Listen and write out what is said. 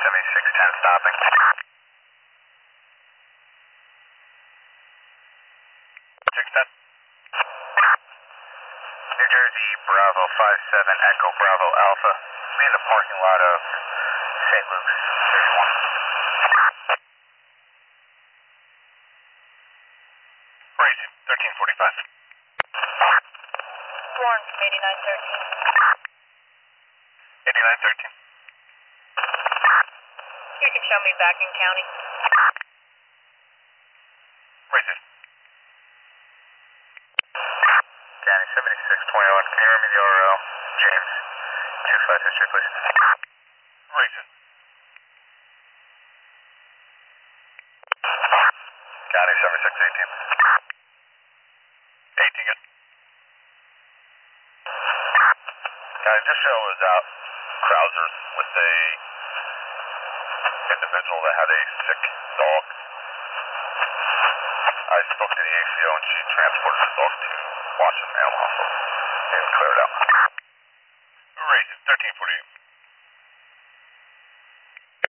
7610 stopping. New Jersey, Bravo 57, Echo Bravo Alpha. Be in the parking lot of St. Luke's 31. Where is it? 1345. Warren, 8913. 8913. You can show me back in county. Where is it? County 7621. Can you remember your James? 25 history, please. Where is it? County 7618. 18 good. County, this show is out Krauser with a individual that had a sick dog. I spoke to the ACO and she transported the dog to Washington Animal Hospital and cleared out. Where is it? 1348.